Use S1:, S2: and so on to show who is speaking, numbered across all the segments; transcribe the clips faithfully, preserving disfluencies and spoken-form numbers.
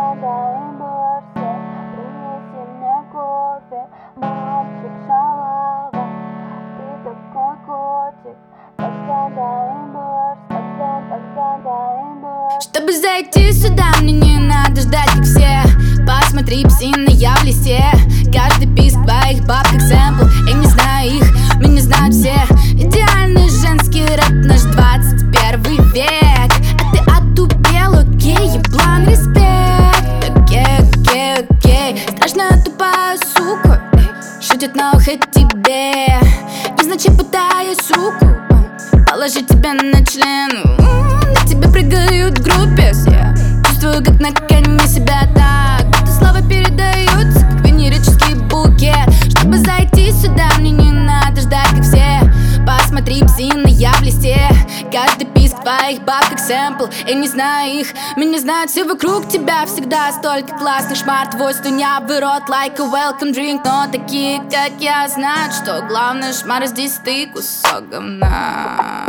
S1: дай борщи, принеси мне кофе. Мальчик шалава, ты такой котик. Тогда дай борщ, тогда, тогда дай борщ.
S2: Чтобы зайти сюда, мне не надо ждать, как все. Посмотри, псина, я в лисе. Каждый писк твоих баб как сэмпл. Я не знаю их, меня знают все. Идеальный женский рэп, наш двадцать первый век. А ты отупел, окей, еблан, респект. Окей, окей, окей. Страшная тупая сука, шутит на ухо тебе. Незначай пытаясь руку положить тебя на член. На тебя прыгают в группе. Чувствую, как на коне себя так. Эти слова передаются, как венерический букет. Чтобы зайти сюда, мне не надо ждать, как все. Посмотри, псина, я в листе. Каждый писк твоих баб как сэмпл. Я не знаю их, меня знают все вокруг тебя. Всегда столько классных шмар. Твой слюнявый рот like a welcome drink. Но такие, как я, знают, что главное шмар здесь ты, кусок говна.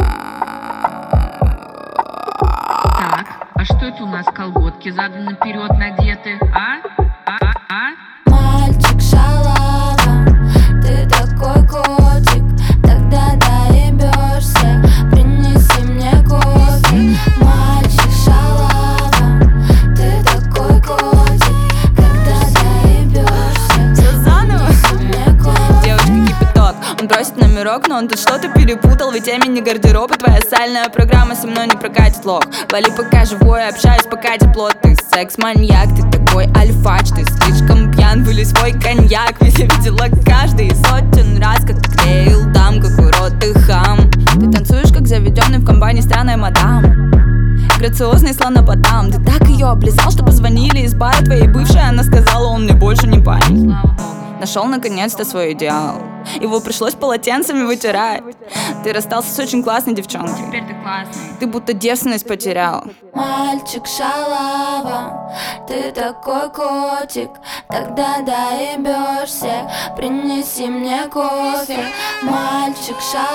S3: Так, а что это у нас колготки задом наперед надеты, а? А? А? А?
S1: Мальчик шалава, ты такой котик. Тогда доебешься, принеси мне кофе. Мальчик шалава, ты такой котик. Когда доебешься,
S2: Все заново?
S1: принеси мне кофе.
S4: Девочка кипяток, он просит номерок, но он тут что-то перепутал. Ведь я мини гардероб, и твоя сальная программа со мной не прокатит лох. Вали пока живой, общаюсь пока тепло. Ты секс-маньяк, ты такой альфач. Ты слишком пьян, выли свой коньяк. Ведь я видела каждый сотен раз, как ты клеил там, как урод ты хам. Ты танцуешь, как заведенный в компании странная мадам. Грациозный слонопотам. Ты так ее облизал, что позвонили из бара твоей бывшей. Она сказала, он мне больше не парень.
S3: Слава богу.
S4: Нашел наконец-то свой идеал. Его пришлось полотенцами вытирать. Ты расстался с очень классной девчонкой.
S3: Теперь ты классный.
S4: Ты будто девственность потерял.
S1: Мальчик шалава, ты такой котик. Тогда доебешься, принеси мне кофе. Мальчик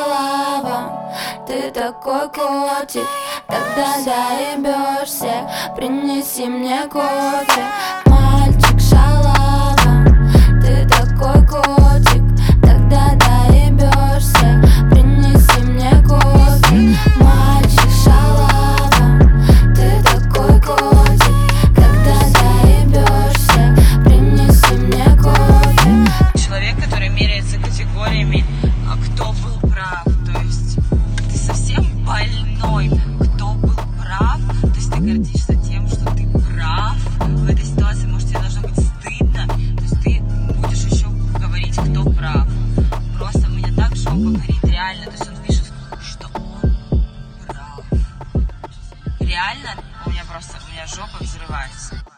S1: шалава, ты такой котик. Тогда доебешься, принеси мне кофе. Мальчик шалава, ты такой котик. Тогда доебешься, принеси мне кофе. Мальчик шалава, ты такой котик. Когда доебешься, принеси мне кофе.
S5: Человек, который меряется категориями, а кто был прав, то есть ты совсем больной, кто был прав, то есть ты гордишься тем, что ты прав в этой ситуации, может тебе должно быть стыдно, то есть ты будешь еще говорить, кто прав. Просто мне так жопа горит, реально, то есть он пишет, что он прав. Реально, у меня просто, у меня жопа взрывается.